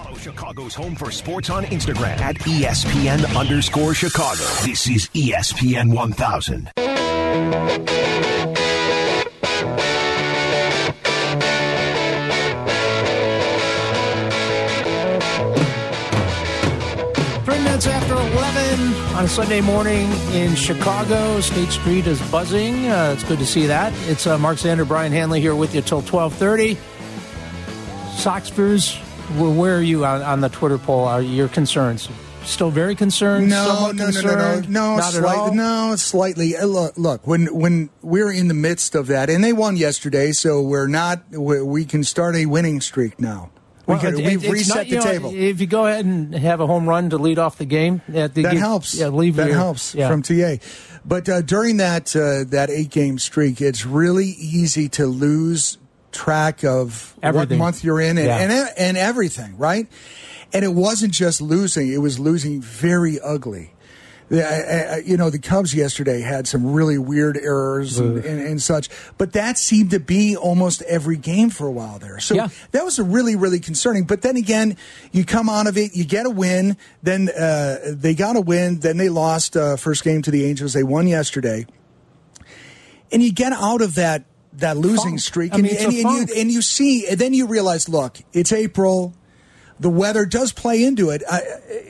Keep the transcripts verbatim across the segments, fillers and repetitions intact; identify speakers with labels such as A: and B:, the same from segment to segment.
A: Follow Chicago's Home for Sports on Instagram at E S P N underscore Chicago. This is E S P N one thousand.
B: Three minutes after eleven on a Sunday morning in Chicago. State Street is buzzing. Uh, it's good to see that. It's uh, Mark Zander, Brian Hanley here with you till twelve thirty. Soxfers, where are you on, on the Twitter poll? Are your concerns still very concerned?
C: No, no,
B: concerned?
C: no, no, no, no,
B: Not
C: slight,
B: at all?
C: no, slightly. Uh, Look, look, when when we're in the midst of that, and they won yesterday, so we're not. We, we can start a winning streak now. We
B: Well,
C: can,
B: it-
C: we've
B: it's
C: reset
B: not,
C: the
B: you know,
C: table.
B: If you go ahead and have a home run to lead off the game, at the
C: That
B: give-
C: helps.
B: Yeah, leave
C: that
B: your-
C: helps
B: yeah.
C: from T A. But uh, during that uh, that eight game streak, it's really easy to lose track of
B: Everything.
C: what month you're in and,
B: Yeah.
C: and and everything, right? And it wasn't just losing; it was losing very ugly. The, uh, uh, you know, the Cubs yesterday had some really weird errors and, and, and such, but that seemed to be almost every game for a while there. So
B: Yeah.
C: that was a really, really concerning. But then again, you come out of it, you get a win, then uh, they got a win, then they lost uh, first game to the Angels. They won yesterday. And you get out of that that losing
B: Funk.
C: streak,
B: I
C: and,
B: mean, it's
C: and,
B: a
C: and
B: funk.
C: you and you see, and then you realize, look, it's April. The weather does play into it. I,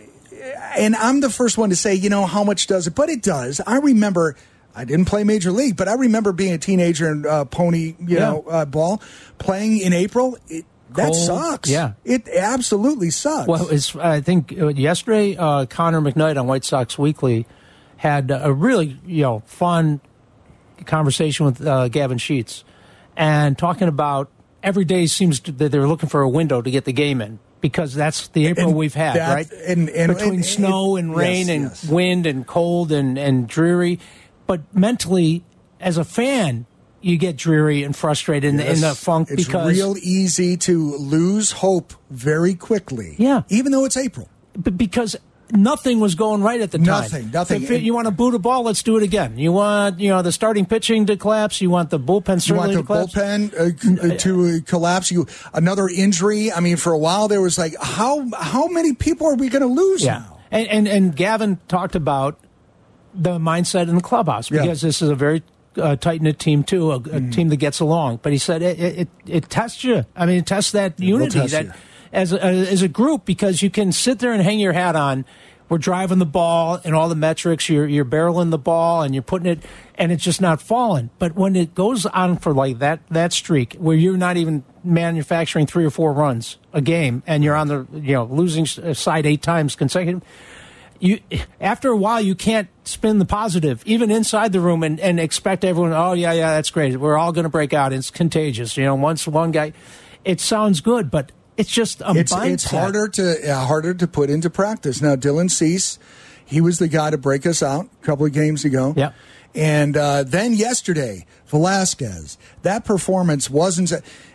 C: and I'm the first one to say, you know, how much does it? But it does. I remember, I didn't play Major League, but I remember being a teenager in uh, pony, you
B: Yeah.
C: know, uh, ball, playing in April. It, that
B: Cold.
C: sucks.
B: Yeah.
C: It absolutely sucks.
B: Well, it's, I think uh, yesterday, uh, Connor McKnight on White Sox Weekly had a really, you know, fun conversation with uh, Gavin Sheets, and talking about every day seems to, that they're looking for a window to get the game in, because that's the April
C: And
B: we've had,
C: that-
B: right?
C: and- and-
B: Between
C: and-
B: snow
C: and-
B: and rain
C: yes,
B: and
C: yes.
B: wind and cold and, and dreary. But mentally, as a fan, you get dreary and frustrated in, the, in the
C: Yes.
B: funk
C: it's
B: because
C: real easy to lose hope very quickly.
B: Yeah.
C: Even though it's April.
B: B- because nothing was going right at the time.
C: Nothing, nothing.
B: If you want to boot a ball, let's do it again. You want, you know, the starting pitching to collapse. You want the bullpen
C: You
B: certainly
C: want the
B: to collapse.
C: bullpen uh, c- uh, to uh, collapse. You another injury. I mean, for a while there was like, how how many people are we going to lose
B: Yeah,
C: now?
B: and, and and Gavin talked about the mindset in the clubhouse,
C: Yeah.
B: because this is a very uh, tight knit team too, a, a
C: Mm.
B: team that gets along. But he said it it, it, it tests you. I mean, it tests that unity
C: test
B: that
C: you.
B: as a, as a group, because you can sit there and hang your hat on. We're driving the ball and all the metrics. You're you're barreling the ball and you're putting it, and it's just not falling. But when it goes on for like that that streak where you're not even manufacturing three or four runs a game, and you're on the you know losing side eight times consecutive, you after a while you can't spin the positive even inside the room and, and expect everyone. Oh yeah, yeah, that's great. We're all going to break out. It's contagious. You know, once one guy, it sounds good, but it's just a
C: It's
B: mindset.
C: it's harder to uh, harder to put into practice. Now, Dylan Cease, he was the guy to break us out a couple of games ago.
B: Yeah.
C: And uh, then yesterday, Velasquez, that performance wasn't.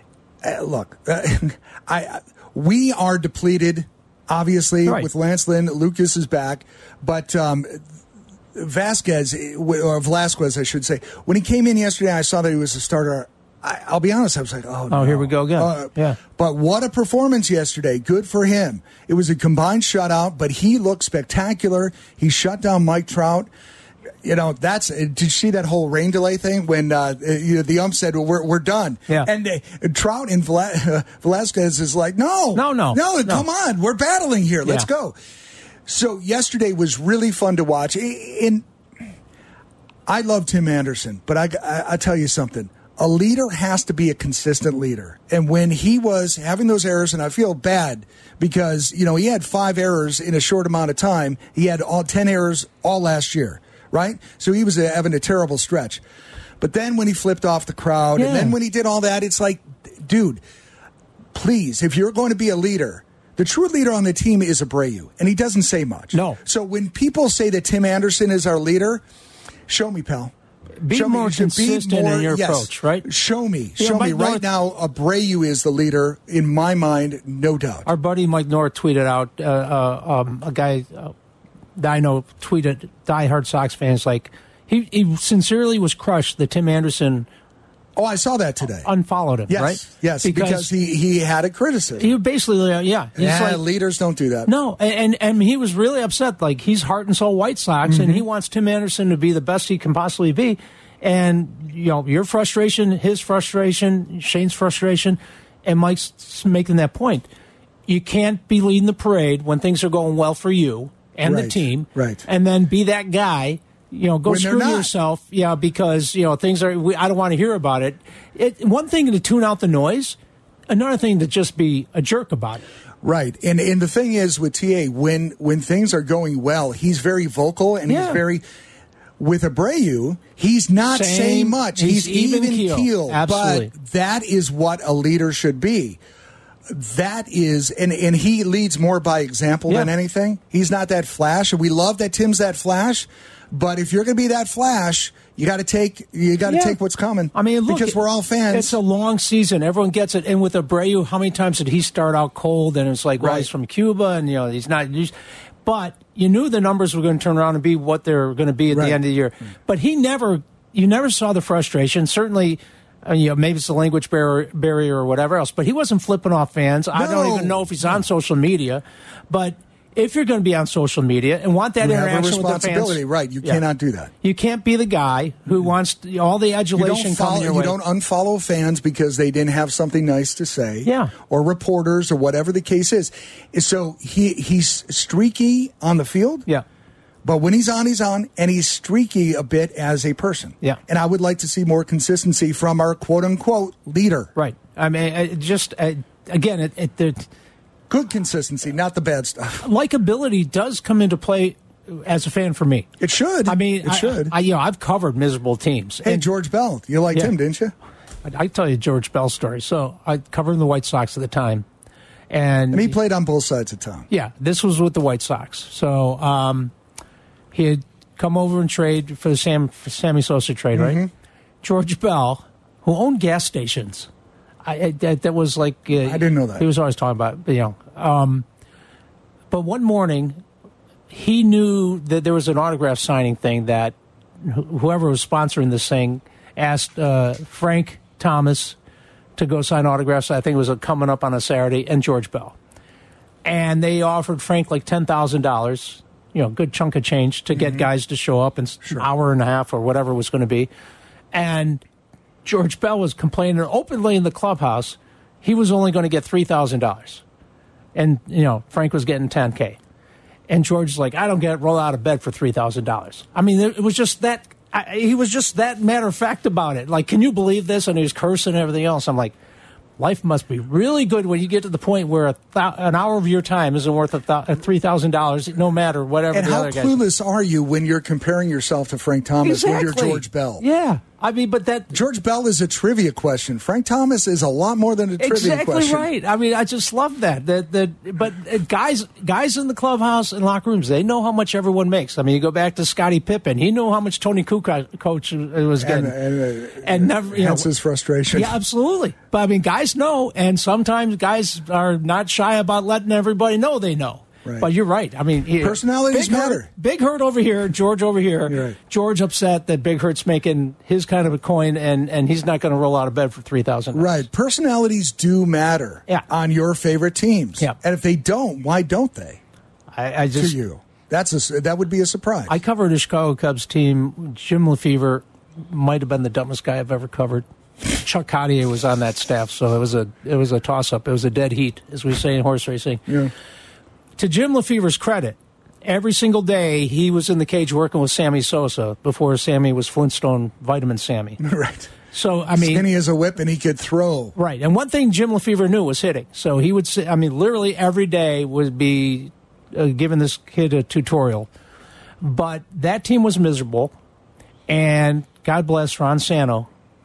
C: Uh, look, uh, I uh, we are depleted, obviously,
B: Right.
C: with Lance Lynn. Lucas is back, but um, Vasquez or Velasquez, I should say, when he came in yesterday, I saw that he was a starter. I, I'll be honest, I was like, oh, no.
B: Oh, here we go again.
C: Uh,
B: Yeah.
C: But what a performance yesterday. Good for him. It was a combined shutout, but he looked spectacular. He shut down Mike Trout. You know, that's. Did you see that whole rain delay thing when uh, you know, the ump said, well, we're, we're done?
B: Yeah.
C: And uh, Trout and Vela- uh, Velasquez is like, no.
B: No, no,
C: No,
B: no.
C: come on. We're battling here. Let's
B: Yeah.
C: go. So yesterday was really fun to watch. In, I love Tim Anderson, but I, I, I tell you something. A leader has to be a consistent leader. And when he was having those errors, and I feel bad because, you know, he had five errors in a short amount of time. He had all ten errors all last year, right? So he was uh, having a terrible stretch. But then when he flipped off the crowd,
B: Yeah.
C: and then when he did all that, it's like, dude, please, if you're going to be a leader, the true leader on the team is Abreu, and he doesn't say much.
B: No.
C: So when people say that Tim Anderson is our leader, show me, pal.
B: Be
C: Show me-
B: more
C: you should be
B: consistent in
C: more-
B: your
C: yes.
B: approach, right?
C: Show me.
B: Yeah,
C: Show
B: Mike
C: me. Right
B: North-
C: now, Abreu is the leader, in my mind, no doubt.
B: Our buddy Mike North tweeted out, uh, uh, um, a guy uh, that I know tweeted, diehard Sox fans, like, he, he sincerely was crushed that Tim Anderson
C: Oh, I saw that today.
B: Unfollowed him,
C: yes,
B: right?
C: Yes, because, because he, he had a criticism.
B: He basically, uh, yeah. He's
C: yeah,
B: like,
C: leaders don't do that.
B: No, and, and he was really upset. Like, he's heart and soul White Sox, mm-hmm. and he wants Tim Anderson to be the best he can possibly be. And, you know, your frustration, his frustration, Shane's frustration, and Mike's making that point. You can't be leading the parade when things are going well for you and
C: right,
B: the team,
C: right.
B: and then be that guy. You know, go
C: when
B: screw yourself. Yeah, because you know things are. We, I don't want to hear about it. It. One thing to tune out the noise, another thing to just be a jerk about it.
C: Right, and and the thing is with T A, when when things are going well, he's very vocal and
B: yeah.
C: he's very. With Abreu, he's not
B: Same,
C: saying much. He's, he's even keel, keel
B: Absolutely.
C: But that is what a leader should be. That is, and, and he leads more by example
B: yeah.
C: than anything. He's not that flash, and we love that Tim's that flash. But if you're going to be that flash, you got to take you got to
B: yeah.
C: take what's coming.
B: I mean, look,
C: because we're all fans.
B: It's a long season. Everyone gets it. And with Abreu, how many times did he start out cold? And it's like, well,
C: right.
B: he's from Cuba, and you know he's not. He's, but you knew the numbers were going to turn around and be what they're going to be at
C: right.
B: the end of the year. But he never, you never saw the frustration. Certainly. Uh, you know, maybe it's the language barrier, barrier or whatever else, but he wasn't flipping off fans. No. I don't even know if he's on social media. But if you're going to be on social media and want that
C: you
B: interaction
C: have a
B: with the
C: responsibility,
B: fans,
C: right? You
B: yeah.
C: cannot do that.
B: You can't be the guy who wants all the adulation
C: you follow,
B: coming your
C: you
B: way.
C: You don't unfollow fans because they didn't have something nice to say,
B: yeah.
C: or reporters or whatever the case is. So he he's streaky on the field,
B: yeah.
C: But when he's on, he's on, and he's streaky a bit as a person.
B: Yeah.
C: And I would like to see more consistency from our quote-unquote leader.
B: Right. I mean, it just, uh, again, it, it, it
C: good consistency, not the bad stuff.
B: Likability does come into play as a fan for me.
C: It should.
B: I mean,
C: it should.
B: I, I, you know, I've covered miserable teams.
C: Hey,
B: and,
C: George Bell, you liked
B: yeah.
C: him, didn't you?
B: I, I tell you George Bell's story. So I covered the White Sox at the time. And,
C: and he played on both sides of town.
B: Yeah, this was with the White Sox. So um, he had come over and trade for the Sam, for Sammy Sosa trade, right?
C: Mm-hmm.
B: George Bell, who owned gas stations. I, I that, that was like uh,
C: I didn't know that.
B: He was always talking about, you know. Um, but one morning, he knew that there was an autograph signing thing that wh- whoever was sponsoring this thing asked uh, Frank Thomas to go sign autographs. I think it was coming up on a Saturday, and George Bell, and they offered Frank like ten thousand dollars. You know, good chunk of change to get mm-hmm. guys to show up in
C: sure.
B: an hour and a half or whatever it was going to be. And George Bell was complaining openly in the clubhouse he was only going to get three thousand dollars. And, you know, Frank was getting ten K. And George's like, I don't get roll out of bed for three thousand dollars. I mean, it was just that, I, he was just that matter of fact about it. Like, can you believe this? And he was cursing and everything else. I'm like, life must be really good when you get to the point where a th- an hour of your time isn't worth a th- three thousand dollars, no matter whatever
C: and
B: the
C: how
B: other guys.
C: clueless are you when you're comparing yourself to Frank Thomas
B: Exactly.
C: when you're George Bell?
B: Yeah. I mean, but that...
C: George Bell is a trivia question. Frank Thomas is a lot more than a trivia
B: exactly
C: question.
B: Exactly right. I mean, I just love that. That that. But uh, guys guys in the clubhouse and locker rooms, they know how much everyone makes. I mean, you go back to Scottie Pippen. He knew how much Tony Kukoc coach was getting.
C: And, and, uh,
B: and never, you
C: hence
B: know,
C: his frustration.
B: Yeah, absolutely. But, I mean, guys know, and sometimes guys are not shy about letting everybody know they know.
C: Right.
B: But you're right. I mean, he,
C: personalities
B: Big
C: matter.
B: Hurt, Big Hurt over here, George over here.
C: Right.
B: George upset that Big Hurt's making his kind of a coin, and, and he's not going to roll out of bed for three thousand dollars.
C: Right. Personalities do matter
B: yeah.
C: on your favorite teams.
B: Yeah.
C: And if they don't, why don't they?
B: I, I just
C: to you. That's a, that would be a surprise.
B: I covered a Chicago Cubs team. Jim Lefevre might have been the dumbest guy I've ever covered. Chuck Cottier was on that staff, so it was a it was a toss up. It was a dead heat, as we say in horse racing.
C: Yeah.
B: To Jim Lefevre's credit, every single day he was in the cage working with Sammy Sosa before Sammy was Flintstone Vitamin Sammy.
C: Right.
B: So, I mean...
C: Skinny as a whip, and he could throw.
B: Right. And one thing Jim Lefevre knew was hitting. So he would say, I mean, literally every day would be uh, giving this kid a tutorial. But that team was miserable, and God bless Ron Santo.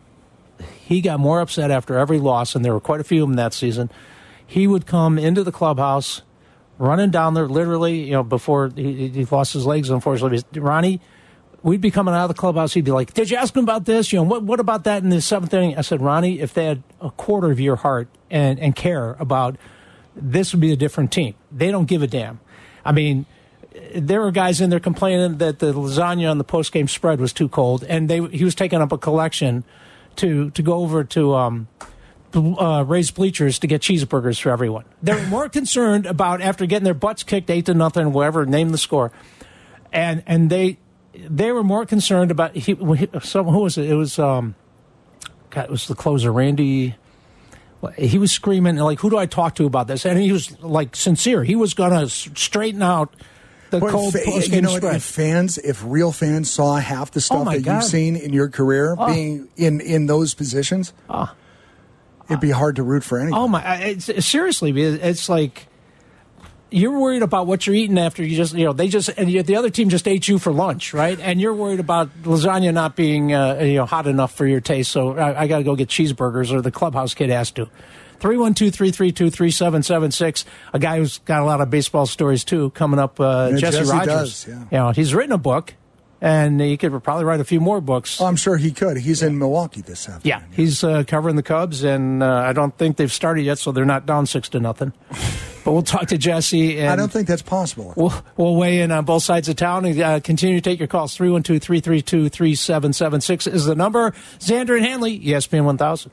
B: He got more upset after every loss, and there were quite a few of them that season. He would come into the clubhouse... running down there, literally, you know, before he, he lost his legs, unfortunately. Ronnie, we'd be coming out of the clubhouse. He'd be like, did you ask him about this? You know, what what about that in the seventh inning? I said, Ronnie, if they had a quarter of your heart and, and care about this, would be a different team. They don't give a damn. I mean, there were guys in there complaining that the lasagna on the postgame spread was too cold, and they he was taking up a collection to to go over to um, uh, raised bleachers to get cheeseburgers for everyone. They're more concerned about after getting their butts kicked eight to nothing, whatever, name the score, and and they they were more concerned about he, he some who was it? It was um, God, it was the closer, Randy. He was screaming, like, who do I talk to about this? And he was, like, sincere. He was going to straighten out the
C: Boy,
B: cold
C: fa-
B: post-game
C: You know what,
B: spread.
C: if fans, if real fans saw half the stuff
B: Oh my
C: that
B: God.
C: you've seen in your career
B: Oh.
C: being in, in those positions,
B: Oh.
C: it'd be hard to root for anything.
B: Oh, my. It's, it's, seriously, it's like you're worried about what you're eating after you just, you know, they just, and you, the other team just ate you for lunch, right? And you're worried about lasagna not being, uh, you know, hot enough for your taste, so I, I got to go get cheeseburgers, or the clubhouse kid has to. three one two, three three two, three seven seven six. A guy who's got a lot of baseball stories, too, coming up, uh,
C: Yeah,
B: Jesse,
C: Jesse
B: Rogers.
C: does, yeah.
B: You know, he's written a book, and he could probably write a few more books.
C: Oh, I'm sure he could. He's in Milwaukee this afternoon.
B: Yeah, he's uh, covering the Cubs, and uh, I don't think they've started yet, so they're not down six to nothing. But we'll talk to Jesse. And
C: I don't think that's possible.
B: We'll, we'll weigh in on both sides of town and uh, continue to take your calls. three one two, three three two, three seven seven six is the number. Xander and Hanley, E S P N one thousand.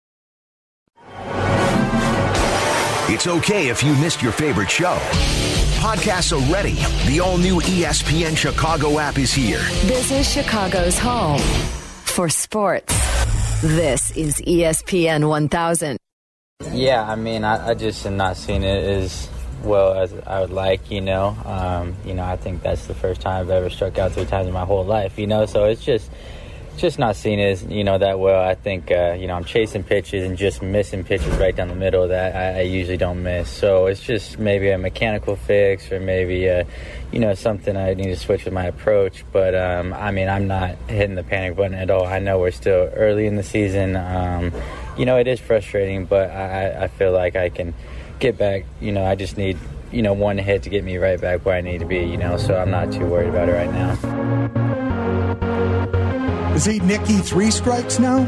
A: It's okay if you missed your favorite show. Podcasts are ready. The all-new E S P N Chicago app is here.
D: This is Chicago's home for sports. This is E S P N one thousand.
E: Yeah, I mean, I, I just am not seeing it as well as I would like, you know. Um, you know, I think that's the first time I've ever struck out three times in my whole life, you know. So it's just just not seeing it as, you know, that well. I think, uh, you know, I'm chasing pitches and just missing pitches right down the middle that I, I usually don't miss. So it's just maybe a mechanical fix or maybe, a, you know, something I need to switch with my approach. But, um, I mean, I'm not hitting the panic button at all. I know we're still early in the season. Um, you know, it is frustrating, but I, I feel like I can get back. You know, I just need, you know, one hit to get me right back where I need to be, you know, so I'm not too worried about it right now.
C: Is he Nicky three strikes now?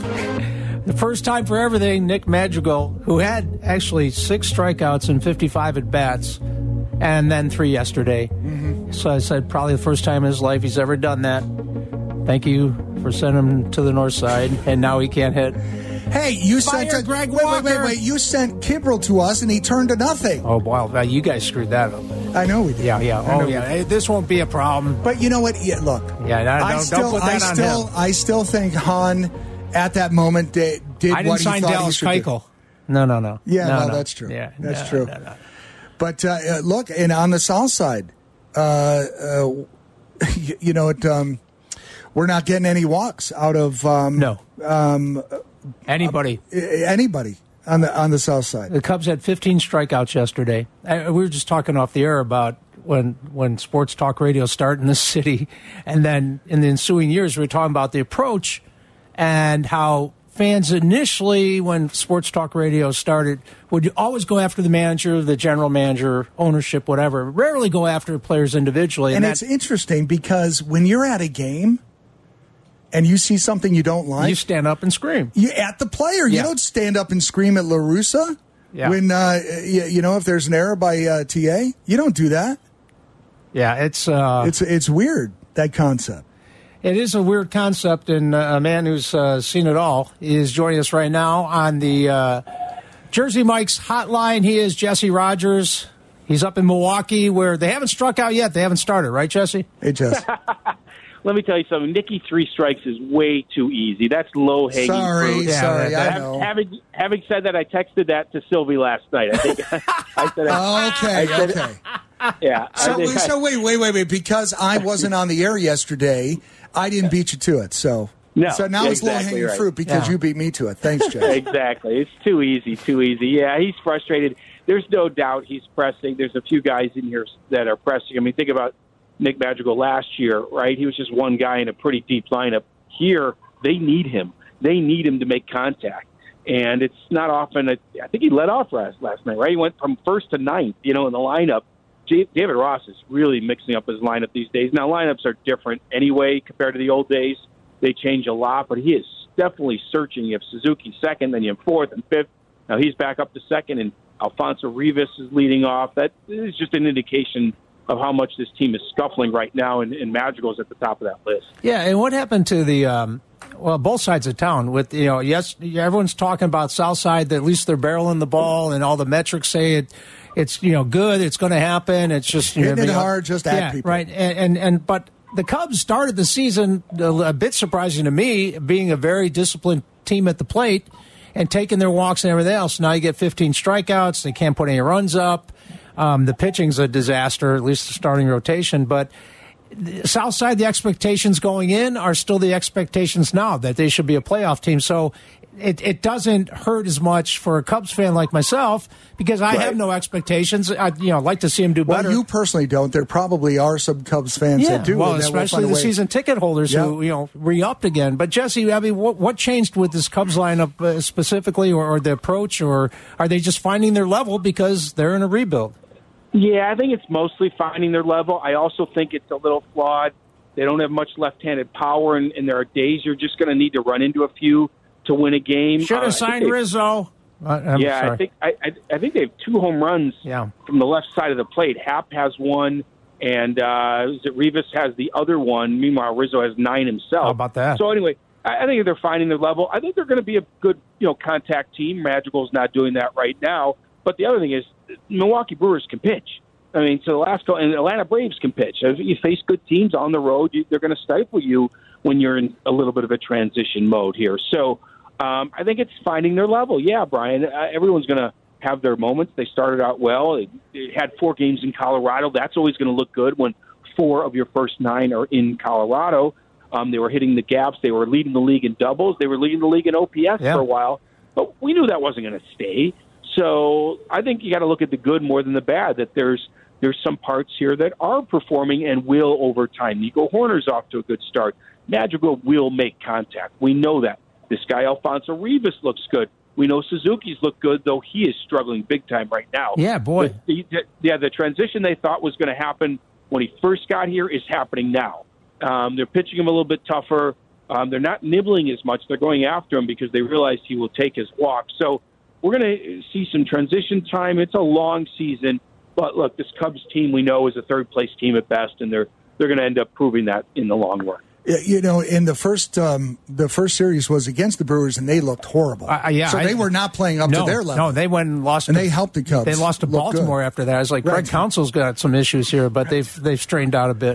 B: The first time for everything, Nick Madrigal, who had actually six strikeouts and fifty-five at-bats, and then three yesterday. Mm-hmm. So I said probably the first time in his life he's ever done that. Thank you for sending him to the north side, and now he can't hit.
C: Hey, you
B: Fire
C: sent a,
B: Greg
C: wait, wait, wait,
B: Walker.
C: wait. You sent Kimbrel to us, and he turned to nothing.
B: Oh, wow. You guys screwed that up.
C: I know we did.
B: Yeah, yeah.
C: I know
B: Oh,
C: we
B: yeah.
C: did.
B: Hey, this won't be a problem.
C: But you know what? Yeah, look.
B: Yeah, no,
C: I
B: don't,
C: still,
B: don't put that
C: I
B: on
C: still,
B: him.
C: I still think Han, at that moment, did, did
B: I didn't
C: what he
B: sign
C: thought
B: Dallas
C: he should do.
B: Keuchel. No, no, no.
C: Yeah,
B: no,
C: no,
B: no.
C: that's true.
B: Yeah,
C: that's
B: no,
C: true.
B: no, no.
C: But uh, uh, look, and on the south side, uh, uh, you, you know, it, um, we're not getting any walks out of um,
B: No.
C: um,
B: Anybody.
C: anybody on the on the south side.
B: The Cubs had fifteen strikeouts yesterday. Uh, We were just talking off the air about when when sports talk radio start in this city, and then in the ensuing years, we were talking about the approach and how fans initially, when sports talk radio started, would always go after the manager, the general manager, ownership, whatever. Rarely go after players individually.
C: And
B: And,
C: it's
B: that,
C: interesting because when you're at a game and you see something you don't like,
B: you stand up and scream.
C: you at the player. You
B: Yeah.
C: don't stand up and scream at La Russa
B: Yeah.
C: when uh, you, you know if there's an error by uh, T A. You don't do that.
B: Yeah, it's uh,
C: It's it's weird, that concept.
B: It is a weird concept, and uh, a man who's uh, seen it all is joining us right now on the uh, Jersey Mike's hotline. He is Jesse Rogers. He's up in Milwaukee, where they haven't struck out yet. They haven't started, right, Jesse?
C: Hey, Jess.
F: Let me tell you something. Nicky three strikes is way too easy. That's low hanging
C: Sorry,
F: fruit.
B: Yeah,
C: sorry,
B: that-
C: I know.
F: Having having said that, I texted that to Sylvie last night. I think I said,
C: Okay,
F: I said-
C: okay.
F: yeah. I
C: So,
F: think I-
C: so wait, wait, wait, wait. Because I wasn't on the air yesterday, I didn't beat you to it. So,
F: No,
C: so now it's low
F: exactly
C: hanging
F: right.
C: fruit because
B: Yeah.
C: you beat me to it. Thanks, Jess.
F: Exactly. It's too easy, too easy. Yeah, he's frustrated. There's no doubt he's pressing. There's a few guys in here that are pressing. I mean, think about Nick Madrigal last year, right? He was just one guy in a pretty deep lineup. Here, they need him. They need him to make contact. And it's not often, a, I think he led off last, last night, right? He went from first to ninth, you know, in the lineup. J- David Ross is really mixing up his lineup these days. Now, lineups are different anyway compared to the old days. They change a lot, but he is definitely searching. You have Suzuki second, then you have fourth and fifth. Now he's back up to second, and Alfonso Rivas is leading off. That is just an indication of how much this team is scuffling right now, and, and Madrigal's at the top of that list.
B: Yeah, and what happened to the um, Well, both sides of town. With you know, yes, everyone's talking about South Side. That at least they're barreling the ball, and all the metrics say it. It's you know good. It's going to happen. It's just you
C: hitting
B: know,
C: it hard. Just at
B: yeah,
C: people,
B: right? And, and and but the Cubs started the season a bit surprising to me, being a very disciplined team at the plate and taking their walks and everything else. Now you get fifteen strikeouts. They can't put any runs up. Um, the pitching's a disaster, at least the starting rotation, but. South Side, the expectations going in are still the expectations now that they should be a playoff team. So it, it doesn't hurt as much for a Cubs fan like myself because I
C: right. have
B: no expectations. I you know like to see them do better.
C: Well, you personally don't. There probably are some Cubs fans
B: yeah,
C: that do.
B: Well, especially the season ticket holders yeah. who you know re-upped again. But Jesse, I mean, what, what changed with this Cubs lineup uh, specifically, or, or the approach, or are they just finding their level because they're in a rebuild?
F: Yeah, I think it's mostly finding their level. I also think it's a little flawed. They don't have much left-handed power, and, and there are days you're just going to need to run into a few to win a game.
B: Should have uh, signed Rizzo. Uh,
F: yeah,
B: sorry.
F: I think I, I, I think they have two home runs
B: yeah.
F: from the left side of the plate. Happ has one, and uh, is it Rivas has the other one. Meanwhile, Rizzo has nine himself.
B: How about that?
F: So anyway, I, I think they're finding their level. I think they're going to be a good, you know, contact team. Madrigal's not doing that right now. But the other thing is, Milwaukee Brewers can pitch. I mean, so the last go, and Atlanta Braves can pitch. If you face good teams on the road, you, they're going to stifle you when you're in a little bit of a transition mode here. So um, I think it's finding their level. Yeah, Brian, uh, everyone's going to have their moments. They started out well. They, they had four games in Colorado. That's always going to look good when four of your first nine are in Colorado. Um, they were hitting the gaps. They were leading the league in doubles. They were leading the league in O P S yeah. for a while. But we knew that wasn't going to stay. So I think you got to look at the good more than the bad, that there's there's some parts here that are performing and will over time. Nico Horner's off to a good start. Madrigal will make contact. We know that. This guy, Alfonso Rivas, looks good. We know Suzuki's look good, though he is struggling big time right now.
B: Yeah, boy.
F: But the, the, yeah, the transition they thought was going to happen when he first got here is happening now. Um, they're pitching him a little bit tougher. Um, they're not nibbling as much. They're going after him because they realize he will take his walk. So we're going to see some transition time. It's a long season. But, look, this Cubs team we know is a third-place team at best, and they're they're going to end up proving that in the long run.
C: You know, in the first um, the first series was against the Brewers, and they looked horrible.
B: Uh, yeah,
C: so
B: I,
C: they were not playing up
B: no,
C: to their level.
B: No, they went and lost.
C: And
B: to,
C: they helped the Cubs.
B: They lost to Baltimore
C: good.
B: after that. I was like,
C: right.
B: Craig Counsell's got some issues here, but they've they've straightened out a bit.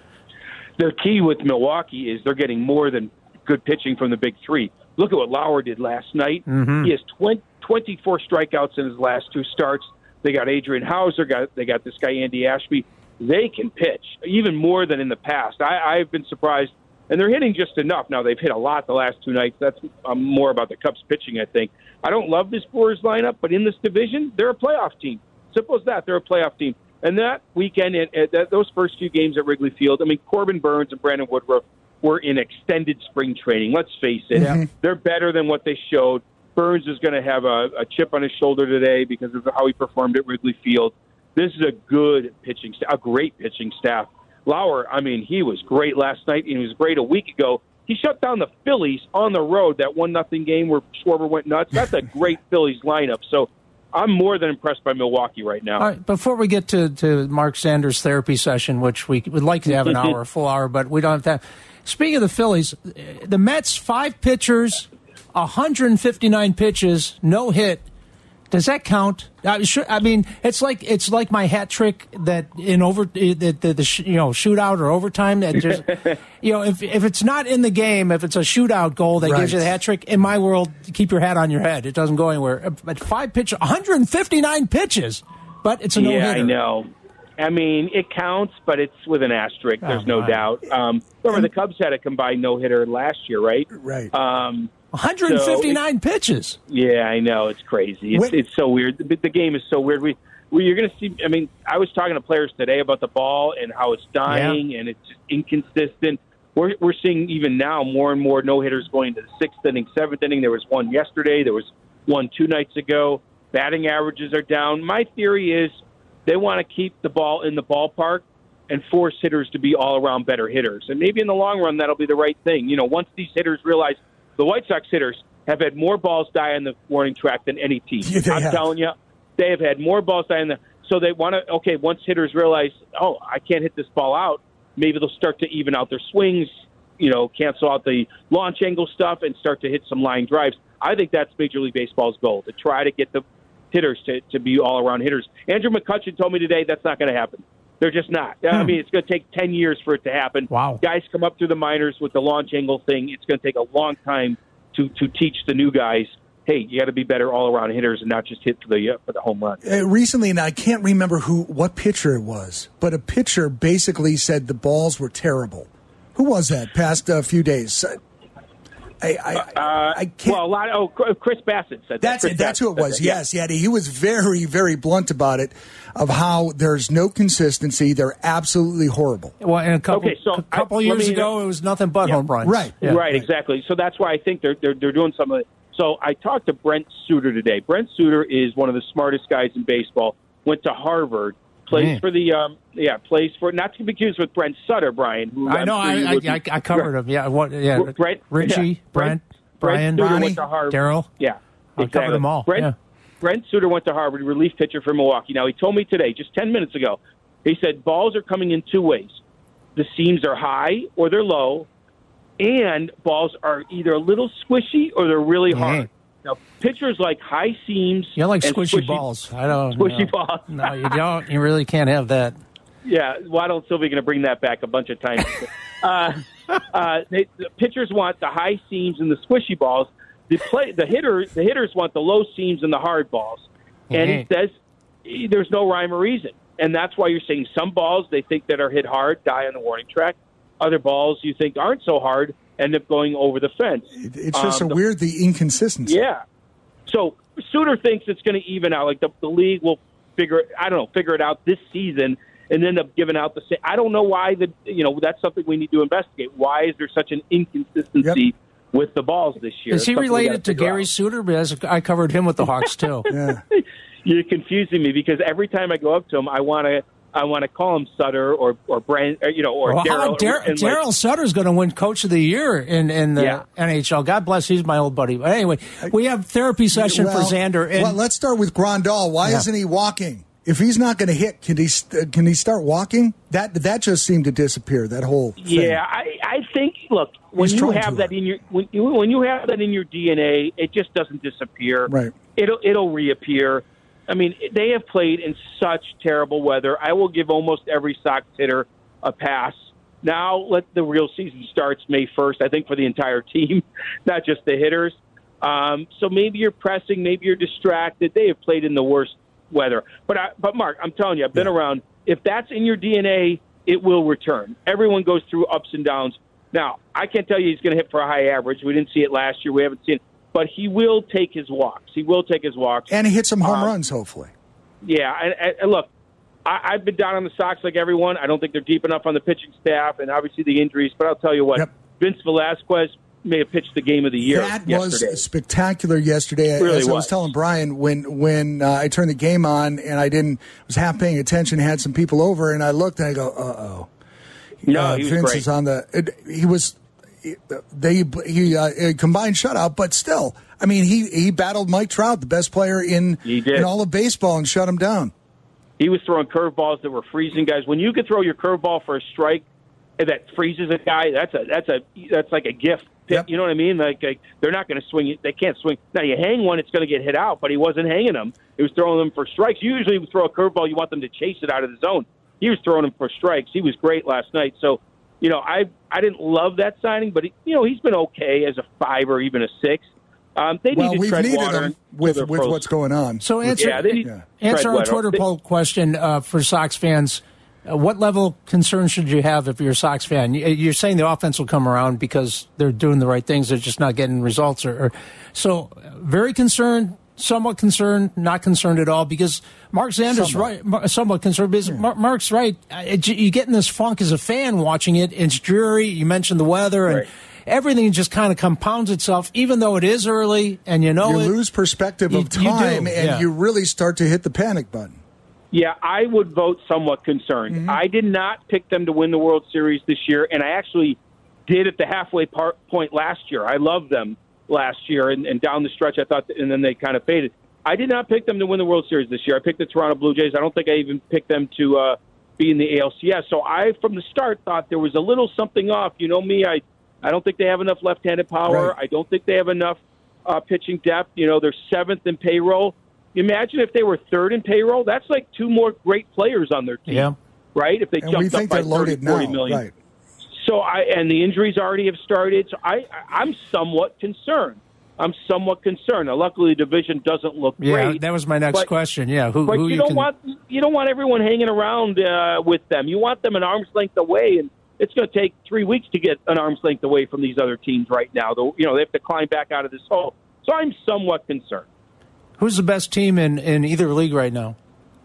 F: The key with Milwaukee is they're getting more than good pitching from the big three. Look at what Lauer did last night.
B: Mm-hmm.
F: He has twenty, twenty-four strikeouts in his last two starts. They got Adrian Hauser. Got they got this guy Andy Ashby. They can pitch even more than in the past. I, I've been surprised, and they're hitting just enough. Now they've hit a lot the last two nights. That's um, more about the Cubs pitching, I think. I don't love this Brewers lineup, but in this division, they're a playoff team. Simple as that. They're a playoff team. And that weekend, at, at those first few games at Wrigley Field, I mean, Corbin Burns and Brandon Woodruff were in extended spring training. Let's face it.
C: Mm-hmm.
F: They're better than what they showed. Burns is going to have a, a chip on his shoulder today because of how he performed at Wrigley Field. This is a good pitching staff, a great pitching staff. Lauer, I mean, he was great last night, and he was great a week ago. He shut down the Phillies on the road, that one nothing game where Schwarber went nuts. That's a great Phillies lineup. So I'm more than impressed by Milwaukee right now.
B: All right, before we get to, to Mark Sanders' therapy session, which we would like to have an hour, a full hour, but we don't have to. Speaking of the Phillies, the Mets, five pitchers, one hundred fifty-nine pitches, no hit. Does that count? I, should, I mean, it's like it's like my hat trick that in over the, the, the sh, you know shootout or overtime. That just you know if if it's not in the game, if it's a shootout goal that
C: right.
B: gives you the hat trick. In my world, keep your hat on your head. It doesn't go anywhere. But five pitches, one hundred fifty-nine pitches, but it's a no hitter.
F: Yeah, I know. I mean, it counts, but it's with an asterisk. There's oh, no my. doubt. Um, remember, the Cubs had a combined no hitter last year, right?
C: Right.
F: Um,
B: one hundred fifty-nine so pitches.
F: Yeah, I know. It's crazy. It's, it's so weird. The, the game is so weird. We, we you're going to see. I mean, I was talking to players today about the ball and how it's dying yeah. and it's just inconsistent. We're we're seeing even now more and more no hitters going to the sixth inning, seventh inning. There was one yesterday. There was one two nights ago. Batting averages are down. My theory is they want to keep the ball in the ballpark and force hitters to be all around better hitters. And maybe in the long run that'll be the right thing. You know, once these hitters realize. The White Sox hitters have had more balls die on the warning track than any team.
C: Yeah,
F: I'm
C: have.
F: telling you, they have had more balls die on the. So they want to. Okay, once hitters realize, oh, I can't hit this ball out. Maybe they'll start to even out their swings. you know, cancel out the launch angle stuff and start to hit some line drives. I think that's Major League Baseball's goal, to try to get the hitters to, to be all-around hitters. Andrew McCutchen told me today that's not going to happen. They're just not. Hmm. I mean, it's going to take ten years for it to happen.
B: Wow.
F: Guys come up through the minors with the launch angle thing. It's going to take a long time to, to teach the new guys, hey, you got to be better all-around hitters and not just hit for the uh, for the home run.
C: Uh, recently, and I can't remember who what pitcher it was, but a pitcher basically said the balls were terrible. Who was that? Past a few days. I, I,
F: uh,
C: I can't.
F: Well, a lot. Of, oh, Chris Bassett said that.
C: That's
F: Chris
C: it. That's
F: Bassett
C: who it was.
F: that,
C: Yes, yeah. He was very, very blunt about it, of how there's no consistency. They're absolutely horrible.
B: Well, and a couple,
F: Okay, so
B: a couple
F: I- let
B: years
F: me-
B: ago, it was nothing but
F: Yeah.
B: home runs.
C: Right.
B: Yeah.
F: Right, exactly. So that's why I think they're they're, they're doing some of it. So I talked to Brent Suter today. Brent Suter is one of the smartest guys in baseball. Went to Harvard. Plays
B: Man.
F: for the um, yeah. Plays for, not to be confused with Brent Sutter, Brian. Who
B: I
F: I'm
B: know.
F: sure you
B: I,
F: would
B: I,
F: be-
B: I covered him. Yeah. What? Yeah.
F: Brent,
B: Richie,
F: yeah.
B: Brent, Brian,
F: Brent Suter
B: Ronnie,
F: went to Harvard.
B: Daryl.
F: Yeah,
B: I
F: exactly.
B: covered them all.
F: Brent,
B: yeah.
F: Brent Suter went to Harvard, relief pitcher for Milwaukee. Now, he told me today, just ten minutes ago, he said balls are coming in two ways. The seams are high or they're low, and balls are either a little squishy or they're really
B: Yeah.
F: hard. Now, pitchers like high seams.
B: You like
F: and
B: squishy, balls. I don't.
F: Squishy
B: no.
F: balls.
B: No, you don't. You really can't have that.
F: Yeah, Waddle and Sylvie going to bring that back a bunch of times. uh, uh, they, the pitchers want the high seams and the squishy balls. The play, the hitter, the hitters want the low seams and the hard balls. And he
B: Mhm.
F: says eh, there's no rhyme or reason, and that's why you're seeing some balls they think that are hit hard die on the warning track. Other balls you think aren't so hard end up going over the fence.
C: It- It's just
F: Um,
C: a
F: the-
C: weird, the inconsistency.
F: Yeah. So Suter thinks it's going to even out. Like the, the league will figure it. I don't know, figure it out this season, and end up giving out the same. I don't know why the. You know, that's something we need to investigate. Why is there such an inconsistency
C: Yep.
F: with the balls this year?
B: Is he
F: Something we gotta
B: related to
F: figure
B: Gary
F: out.
B: Suter? Because I covered him with the Hawks too.
C: Yeah.
F: You're confusing me because every time I go up to him, I want to. I want to call him Sutter or or Brand, or, you know, or
B: Well,
F: Daryl.
B: Dar-
F: and, like,
B: Daryl Sutter's going to win Coach of the Year in, in the
F: Yeah.
B: N H L. God bless, he's my old buddy. But anyway, we have therapy session
C: Well,
B: for Xander. And
C: well, let's start with Grandal. Why
B: Yeah.
C: isn't he walking? If he's not going to hit, can he st- can he start walking? That that just seemed to disappear. That whole thing.
F: Yeah, I, I think. Look, when
C: He's
F: you
C: trying
F: have
C: to.
F: that in your when you when you have that in your D N A, it just doesn't disappear.
C: Right.
F: It'll it'll reappear. I mean, they have played in such terrible weather. I will give almost every Sox hitter a pass. Now let the real season starts May first. I think for the entire team, not just the hitters. Um, so maybe you're pressing, maybe you're distracted. They have played in the worst weather. But I, but Mark, I'm telling you, I've been
C: Yeah.
F: around. If that's in your D N A, it will return. Everyone goes through ups and downs. Now, I can't tell you he's going to hit for a high average. We didn't see it last year. We haven't seen it. But he will take his walks. He will take his walks.
C: And he hit some home
F: Um,
C: runs, hopefully.
F: Yeah, and, and, and look, I, I've been down on the Sox like everyone. I don't think they're deep enough on the pitching staff, and obviously the injuries. But I'll tell you what,
C: Yep.
F: Vince Velasquez may have pitched the game of the year
C: That
F: yesterday.
C: was spectacular yesterday.
F: Really
C: As I was
F: was.
C: telling Brian, when when uh, I turned the game on and I didn't was half paying attention, had some people over, and I looked and I go, uh oh.
F: No,
C: uh,
F: he was
C: Vince
F: great.
C: is on the. It, he was. They he uh, a combined shutout, but still, I mean, he he battled Mike Trout, the best player in
F: He did.
C: in all of baseball, and shut him down.
F: He was throwing curveballs that were freezing guys. When you could throw your curveball for a strike that freezes a guy, that's a that's a that's like a gift.
C: Yep.
F: You know what I mean? Like, like they're not going to swing it. They can't swing. Now you hang one, it's going to get hit out. But he wasn't hanging them. He was throwing them for strikes. Usually, you throw a curveball, you want them to chase it out of the zone. He was throwing them for strikes. He was great last night. So, you know, I I didn't love that signing, but he, you know he's been okay as a five or even a six. Um, they
C: Well,
F: need to
C: we've
F: tread
C: needed
F: water
C: him
F: until
C: with
F: they're
C: with
F: frozen.
C: what's going on.
B: so answer
F: Yeah, they need
C: Yeah.
B: answer
F: tread
B: our
F: water.
B: Twitter
F: They-
B: poll question uh, for Sox fans. Uh, what level of concern should you have if you're a Sox fan? You- You're saying the offense will come around because they're doing the right things. They're just not getting results. Or, or so uh, very concerned, somewhat concerned, not concerned at all. Because Mark Xander's
C: Somewhat.
B: right, Mar- somewhat concerned. Because Mar- Mark's right. Uh, it- you get in this funk as a fan watching it. It's dreary. You mentioned the weather and.
F: Right.
B: Everything just kind of compounds itself, even though it is early, and you know
C: You
B: it.
C: lose perspective
B: You-
C: of
B: you do,
C: time, and
B: yeah.
C: you really start to hit the panic button.
F: Yeah, I would vote somewhat concerned.
C: Mm-hmm.
F: I did not pick them to win the World Series this year, and I actually did at the halfway part, point last year. I loved them last year, and, and down the stretch, I thought, and then they kind of faded. I did not pick them to win the World Series this year. I picked the Toronto Blue Jays. I don't think I even picked them to uh, be in the A L C S. So I, from the start, thought there was a little something off. You know me, I I don't think they have enough left-handed power.
C: Right.
F: I don't think they have enough uh, pitching depth. You know, they're seventh in payroll. Imagine if they were third in payroll. That's like two more great players on their team,
B: Yeah.
F: right? If they
C: And
F: jumped
C: we think
F: up by
C: they're loaded
F: thirty, forty
C: now.
F: million.
C: Right.
F: So I and the injuries already have started. So I, I'm somewhat concerned. I'm somewhat concerned. Now, luckily, the division doesn't look
B: Yeah,
F: great.
B: that was my next
F: but,
B: question. Yeah, who,
F: but
B: who
F: you,
B: you
F: don't
B: can...
F: want you don't want everyone hanging around uh, with them. You want them an arm's length away, and it's going to take three weeks to get an arm's length away from these other teams right now. Though you know they have to climb back out of this hole. So I'm somewhat concerned.
B: Who's the best team in, in either league right now?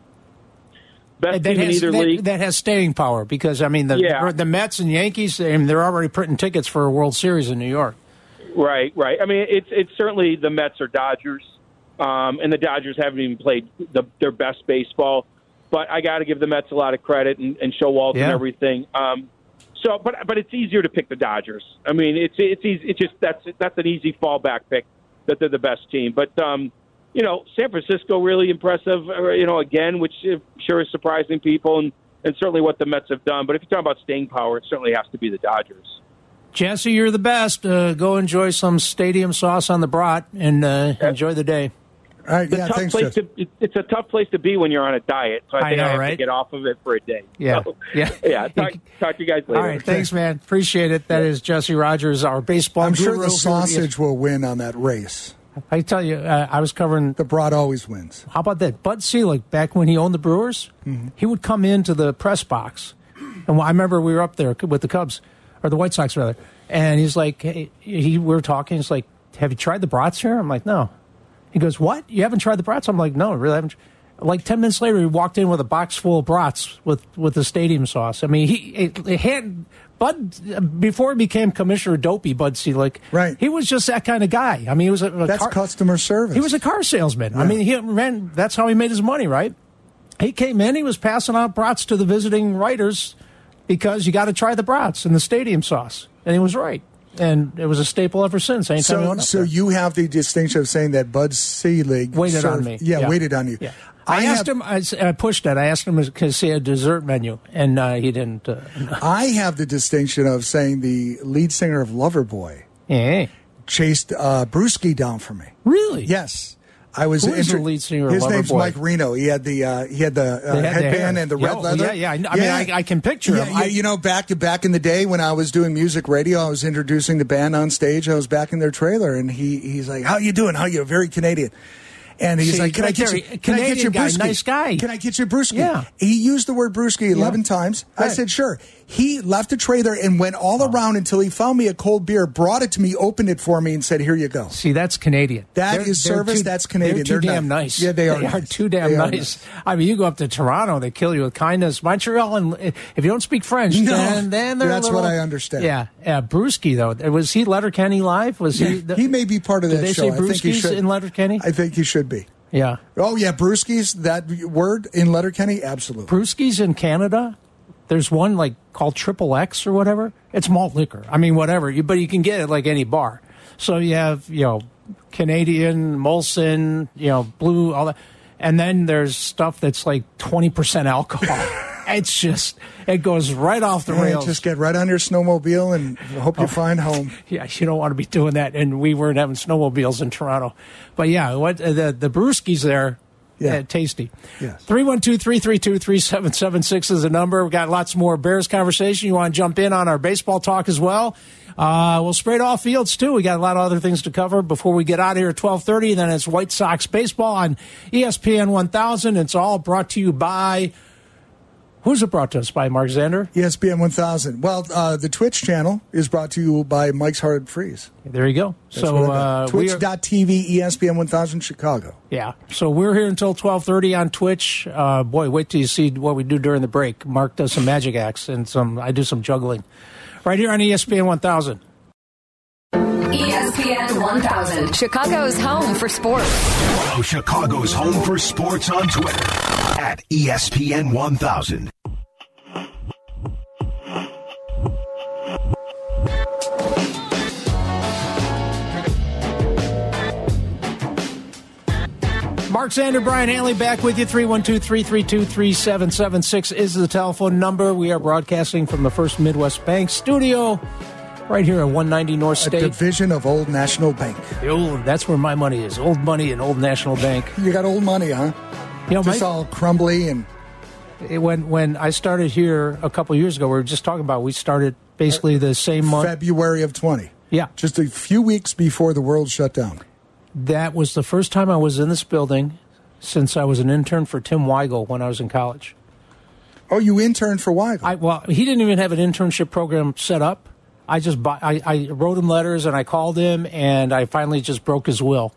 F: Best
B: that
F: team in
B: has,
F: either
B: that,
F: league.
B: that has staying power because I mean the
F: Yeah.
B: the Mets and Yankees, I mean, they're already printing tickets for a World Series in New York.
F: Right, right. I mean, it's it's certainly the Mets or Dodgers, um, and the Dodgers haven't even played the, their best baseball. But I got to give the Mets a lot of credit and, and Showalter
B: Yeah.
F: and everything. Um, so, but but it's easier to pick the Dodgers. I mean, it's it's easy. It's just that's that's an easy fallback pick that they're the best team. But um, you know, San Francisco really impressive. uh, You know, again, which uh, sure is surprising people, and, and certainly what the Mets have done. But if you're talking about staying power, it certainly has to be the Dodgers.
B: Jesse, you're the best. Uh, go enjoy some stadium sauce on the brat and uh, enjoy the day.
C: All right,
F: It's a
C: yeah,
F: tough
C: thanks,
F: place
C: Jeff.
F: to, it's a tough place to be when you're on a diet. So I
B: I
F: think I,
B: know,
F: have
B: right?
F: to get off of it for a day.
B: Yeah.
F: So,
B: Yeah.
F: yeah. Talk, talk to you guys later.
B: All right, thanks, man. Appreciate it. That is Jesse Rogers, our baseball
C: I'm sure
B: guru.
C: the sausage will win on that race.
B: I tell you, uh, I was covering.
C: The brat always wins.
B: How about that? Bud Selig, back when he owned the Brewers,
C: Mm-hmm.
B: he would come into the press box. And I remember we were up there with the Cubs, or the White Sox, rather. And he's like, hey, he, we were talking. He's like, have you tried the brats here? I'm like, no. He goes, what? You haven't tried the brats? I'm like, no, I really haven't. Like ten minutes later, he walked in with a box full of brats with, with the stadium sauce. I mean, he it, it had Bud, before he became Commissioner Dopey, Bud Selig,
C: Right.
B: he was just that kind of guy. I mean, he was a, a
C: That's
B: car,
C: customer service.
B: he was a car salesman. I
C: Yeah.
B: mean, he ran. That's how he made his money, right? He came in. He was passing out brats to the visiting writers because you got to try the brats and the stadium sauce, and he was right. And it was a staple ever since. Anytime we
C: So,
B: went up
C: so
B: there.
C: you have the distinction of saying that Bud Selig
B: Waited on
C: served-
B: me.
C: Yeah,
B: Yeah.
C: waited on you.
B: Yeah. I, asked
C: have,
B: him. I, s- I pushed it. I asked him to see a dessert menu, and uh, he didn't. Uh,
C: I have the distinction of saying the lead singer of Loverboy
B: yeah.
C: chased uh, Brewski down for me.
B: Really?
C: Yes. I was
B: Who is the
C: inter-
B: lead singer of
C: His name's
B: Loverboy?
C: Mike Reno. He had the uh, he had the uh,
B: They had the
C: headband
B: hair.
C: and the
B: Yeah,
C: red
B: oh,
C: leather.
B: yeah, yeah. I kn- I mean, I- I can picture
C: yeah,
B: him.
C: yeah,
B: I-
C: you know, back to back in the day when I was doing music radio, I was introducing the band on stage. I was back in their trailer, and he he's like, "How you doing? How you? Very Canadian." And he's
B: See,
C: like, "Can I
B: right
C: get
B: there,
C: you? Can I get
B: Canadian
C: your
B: guy,
C: brewski?
B: nice guy.
C: Can I get your brewski?"
B: Yeah.
C: He used the word brewski eleven times. I
B: Right.
C: said, "Sure." He left a trailer and went all around until he found me a cold beer, brought it to me, opened it for me, and said, "Here you go."
B: See, that's Canadian.
C: That
B: That
C: is
B: is
C: service, that's Canadian.
B: They're too
C: They're
B: damn
C: nice.
B: nice.
C: Yeah, they are
B: They are
C: nice.
B: too damn
C: They are
B: nice.
C: nice.
B: I mean, you go up to Toronto, they kill you with kindness. Montreal, and if you don't speak French,
C: No,
B: then, then they're a
C: that's
B: little-
C: what I understand.
B: Yeah, uh, Brewski though, was he Letterkenny live? Was he?
C: he may be part of
B: Did
C: that
B: they
C: show.
B: say
C: I think he
B: Brewskis
C: should.
B: in Letterkenny?
C: I think he should be.
B: Yeah,
C: Oh yeah, brewskis. That word in Letterkenny, absolutely.
B: Brewskis in Canada. There's one like called Triple X or whatever. It's malt liquor. I mean, whatever. You, but you can get it like any bar. So you have you know Canadian, Molson, you know Blue, all that, and then there's stuff that's like twenty percent alcohol. It's just it goes right off the
C: Yeah,
B: rails.
C: just get right on your snowmobile and hope you find home.
B: Yeah, you don't want to be doing that. And we weren't having snowmobiles in Toronto, but yeah, what uh, the the brewskis there.
C: Yeah.
B: Yeah, tasty.
C: Yes.
B: three one two, three three two, three seven seven six is the number. We've got lots more Bears conversation. You want to jump in on our baseball talk as well. Uh, we'll spray it off fields, too. We got a lot of other things to cover before we get out of here at twelve thirty. Then it's White Sox baseball on E S P N one thousand. It's all brought to you by... Who's it brought to us by, Mark Zander?
C: E S P N one thousand. Well, uh, the Twitch channel is brought to you by Mike's Hard Freeze.
B: There you go.
C: That's
B: so
C: what I got.
B: uh, we are-
C: Twitch dot T V E S P N one thousand Chicago.
B: Yeah. So we're here until twelve thirty on Twitch. Uh, boy, wait till you see what we do during the break. Mark does some magic acts and some. I do some juggling. Right here on E S P N one thousand.
D: E S P N one thousand, Chicago's home for sports.
A: Follow Chicago's Home for Sports on Twitter at E S P N one thousand.
B: Mark Zander, Brian Hanley back with you. three one two, three three two, three seven seven six is the telephone number. We are broadcasting from the First Midwest Bank studio right here at one ninety North
C: A
B: State.
C: division of Old National Bank.
B: The old, that's where my money is. Old money and Old National Bank.
C: You got old money, huh?
B: You know,
C: Just
B: my,
C: all crumbly and
B: it, when when I started here a couple years ago, we were just talking about we started basically the same month.
C: February of twenty.
B: Yeah.
C: Just a few weeks before the world shut down.
B: That was the first time I was in this building since I was an intern for Tim Weigel when I was in college.
C: Oh, you interned for Weigel?
B: I, well, he didn't even have an internship program set up. I just buy, I, I wrote him letters and I called him and I finally just broke his will.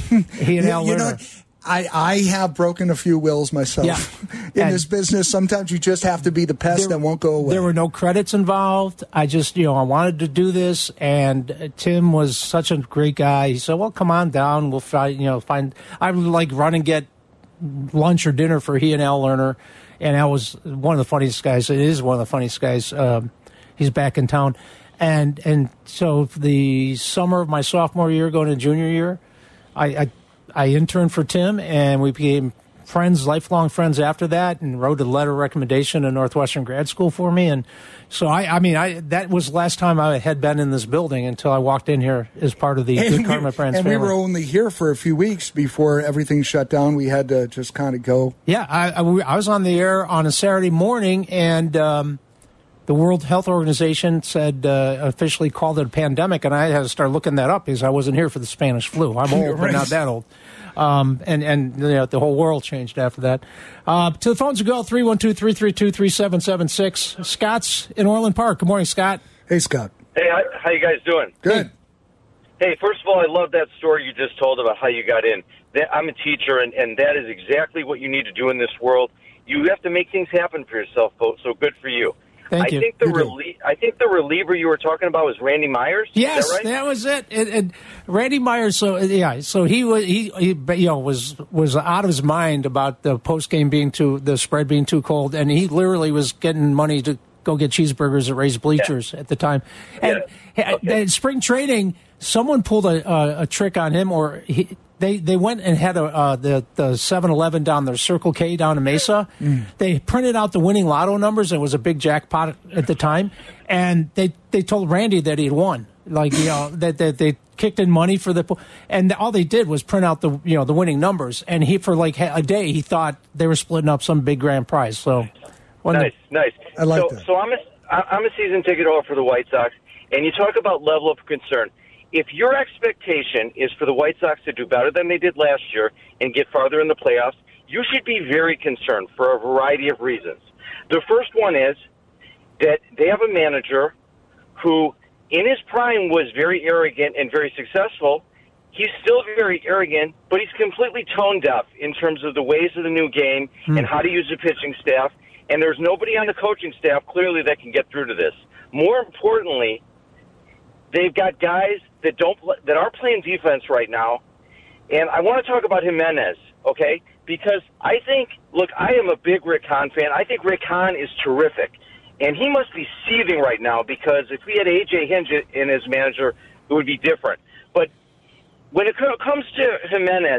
B: He and Al
C: you know,
B: Lerner.
C: I, I have broken a few wills myself.
B: Yeah.
C: In
B: And
C: this business, sometimes you just have to be the pest that won't go away.
B: There were no credits involved. I just, you know, I wanted to do this, and uh, Tim was such a great guy. He said, "Well, come on down. We'll find, you know, find." I would like run and get lunch or dinner for he and Al Lerner, and Al was one of the funniest guys. It is one of the funniest guys. Um, he's back in town, and and so the summer of my sophomore year, going to junior year, I. I I interned for Tim, and we became friends, lifelong friends after that, and wrote a letter of recommendation to Northwestern Grad School for me. And so, I, I mean, I that was the last time I had been in this building until I walked in here as part of the
C: and
B: Good Karma Friends
C: And
B: family.
C: we were only here for a few weeks before everything shut down. We had to just kind of go.
B: Yeah, I, I, I was on the air on a Saturday morning, and um, the World Health Organization said uh, officially called it a pandemic, and I had to start looking that up because I wasn't here for the Spanish flu. I'm old,
C: Right.
B: but not that old. Um, and, and you know, the whole world changed after that. Uh, to the phones we go, three one two, three three two, three seven seven six. Scott's in Orland Park. Good morning, Scott.
C: Hey, Scott.
G: Hey, how, how you guys doing?
C: Good.
G: Hey, first of all, I love that story you just told about how you got in. That, I'm a teacher, and, and that is exactly what you need to do in this world. You have to make things happen for yourself, folks, so good for you.
B: Thank
G: I
B: you.
G: Think the
C: You do.
G: relie- I think the reliever you were talking about was Randy Myers.
B: Yes,
G: Is that right?
B: that was it. And, and Randy Myers. So yeah, so he was he, he you know was was out of his mind about the post game being too the spread being too cold, and he literally was getting money to go get cheeseburgers at Ray's Bleachers
G: Yeah.
B: at the time. And
G: Yeah. Okay.
B: in spring training, someone pulled a, a, a trick on him, or he. They they went and had a uh, the the seven eleven down there, Circle K down in Mesa. Mm. They printed out the winning lotto numbers. It was a big jackpot at the time, and they, they told Randy that he had won. Like you know that, that they kicked in money for the, and all they did was print out the you know the winning numbers. And he for like a day he thought they were splitting up some big grand prize. So when
G: Nice,
B: the,
G: nice.
C: I like
G: so,
C: that.
G: So I'm a, I'm a season ticket holder for the White Sox, and you talk about level of concern. If your expectation is for the White Sox to do better than they did last year and get farther in the playoffs, you should be very concerned for a variety of reasons. The first one is that they have a manager who, in his prime, was very arrogant and very successful. He's still very arrogant, but he's completely tone deaf in terms of the ways of the new game hmm. and how to use the pitching staff. And there's nobody on the coaching staff, clearly, that can get through to this. More importantly, they've got guys that don't that are playing defense right now, and I want to talk about Jimenez, okay? Because I think, look, I am a big Rick Hahn fan. I think Rick Hahn is terrific, and he must be seething right now because if we had A J Hinch in as manager, it would be different. But when it comes to Jimenez,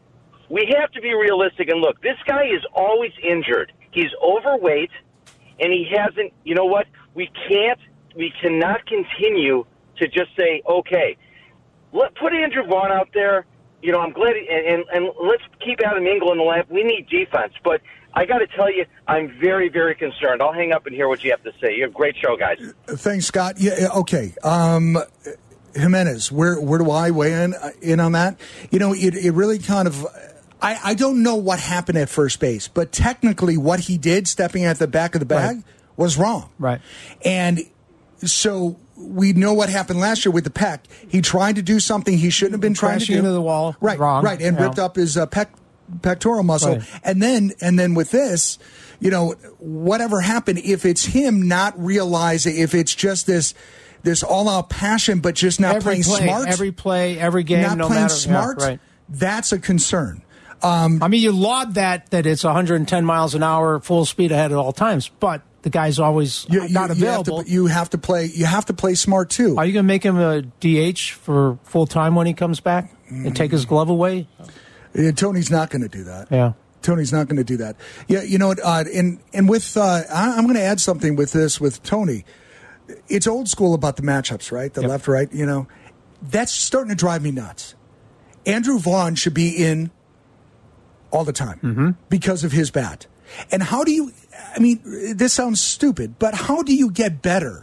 G: we have to be realistic and look. This guy is always injured. He's overweight, and he hasn't. You know what? We can't. We cannot continue to just say, okay, let put Andrew Vaughn out there. You know, I'm glad, he, and, and and let's keep Adam Engel in the lap. We need defense, but I got to tell you, I'm very, very concerned. I'll hang up and hear what you have to say. You have a great show, guys.
C: Thanks, Scott. Yeah, okay. Um, Jimenez, where where do I weigh in in on that? You know, it it really kind of. I, I don't know what happened at first base, but technically, what he did, stepping at the back of the bag,
B: right.
C: was wrong.
B: Right,
C: and so. We know what happened last year with the pec. He tried to do something he shouldn't have been trying to do.
B: into the wall,
C: right?
B: wrong,
C: right, and
B: yeah.
C: ripped up his uh, pec, pectoral muscle.
B: Right.
C: And then, and then with this, you know, whatever happened, if it's him not realizing, if it's just this, this all-out passion, but just not
B: every
C: playing
B: play,
C: smart,
B: every play, every game,
C: not
B: no
C: playing
B: matter,
C: smart,
B: yeah, right.
C: that's a concern. Um,
B: I mean, you laud that that it's one hundred ten miles an hour, full speed ahead at all times, but the guy's always
C: you,
B: not
C: you,
B: available.
C: You have, to, you have to play. You have to play smart too.
B: Are you going to make him a D H for full time when he comes back and take his glove away?
C: Yeah, Tony's not going to do that.
B: Yeah,
C: Tony's not going to do that. Yeah, you know what? Uh, and and with uh, I, I'm going to add something with this with Tony. it's old school about the matchups, right? The
B: Yep.
C: left, right, you know. That's starting to drive me nuts. Andrew Vaughn should be in all the time
B: mm-hmm.
C: because of his bat. And how do you, I mean, this sounds stupid, but how do you get better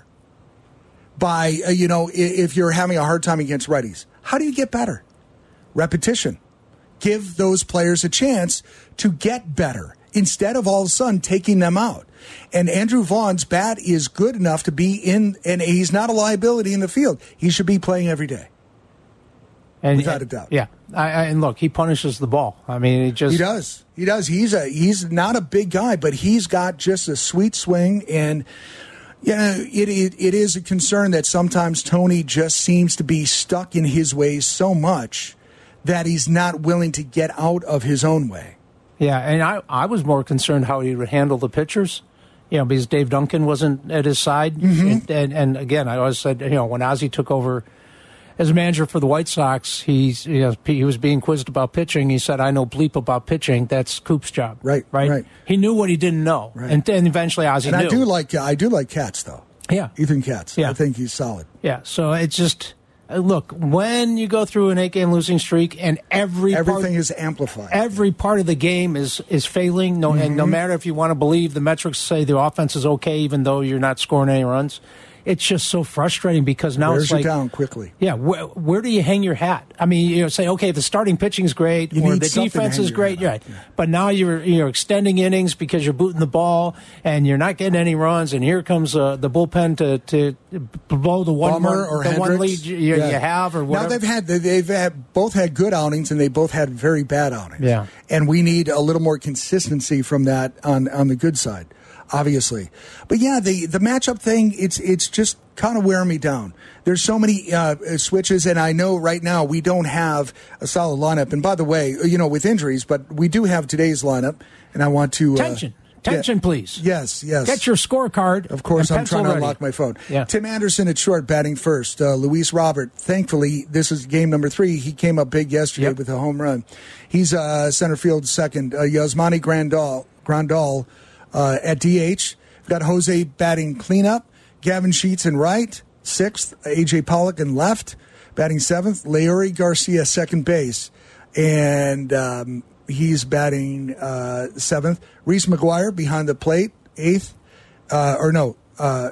C: by, uh, you know, if you're having a hard time against righties? How do you get better? Repetition. Give those players a chance to get better instead of all of a sudden taking them out. And Andrew Vaughn's bat is good enough to be in, and he's not a liability in the field. He should be playing every day.
B: And,
C: without a doubt.
B: Yeah. I, I, and look, he punishes the ball. I mean, he just.
C: He does. He does. He's a he's not a big guy, but he's got just a sweet swing. And, you know, it, it, it is a concern that sometimes Tony just seems to be stuck in his ways so much that he's not willing to get out of his own way.
B: Yeah, and I, I was more concerned how he would handle the pitchers, you know, because Dave Duncan wasn't at his side.
C: Mm-hmm.
B: And, and, and again, I always said, you know, when Ozzie took over as manager for the White Sox, he's, you know, he was being quizzed about pitching. He said, I know bleep about pitching. That's Coop's job.
C: Right,
B: right.
C: right.
B: He knew what he didn't know.
C: Right.
B: And then eventually Ozzie
C: and
B: knew.
C: I do like I do like Katz, though.
B: Yeah.
C: Ethan Katz.
B: Yeah.
C: I think he's solid.
B: Yeah, so it's just, uh, look, when you go through an eight-game losing streak and every
C: Everything
B: part,
C: is amplified.
B: every part of the game is, is failing, no,
C: Mm-hmm.
B: and no matter if you want to believe the metrics say the offense is okay even though you're not scoring any runs, it's just so frustrating because now
C: Wears
B: it's like,
C: you down quickly.
B: yeah, wh- where do you hang your hat? I mean, you know, say, okay, the starting pitching is great,
C: You
B: or
C: need
B: the
C: something to
B: defense
C: hang
B: is
C: your
B: great,
C: hat on.
B: right?
C: Yeah.
B: But now you're you're extending innings because you're booting the ball and you're not getting any runs, and here comes uh, the bullpen to to blow the one
C: Bummer
B: one,
C: or
B: the one
C: Hendricks.
B: lead you, you
C: Yeah.
B: have, or whatever.
C: Now they've had they've had both had good outings and they both had very bad outings.
B: Yeah.
C: And we need a little more consistency from that on on the good side, obviously. But yeah, the the matchup thing, it's it's just kind of wearing me down. There's so many uh, switches, and I know right now we don't have a solid lineup. And by the way, you know, with injuries, but we do have today's lineup, and I want to uh,
B: Tension. Tension,
C: yeah.
B: please.
C: Yes, yes.
B: Get your scorecard.
C: Of course,
B: and
C: I'm trying to
B: pencil
C: unlock
B: ready.
C: my phone.
B: Yeah.
C: Tim Anderson at short, batting first. Uh, Luis Robert, thankfully, this is game number three. He came up big yesterday
B: Yep.
C: with a home run. He's uh, center field second. Uh, Yasmani Grandal, Grandal uh, at D H. We've got Jose batting cleanup. Gavin Sheets in right. Sixth. A J Pollock in left. Batting seventh. Leori Garcia second base. And um, he's batting uh, seventh. Reese McGuire behind the plate, eighth. Uh, or no, uh,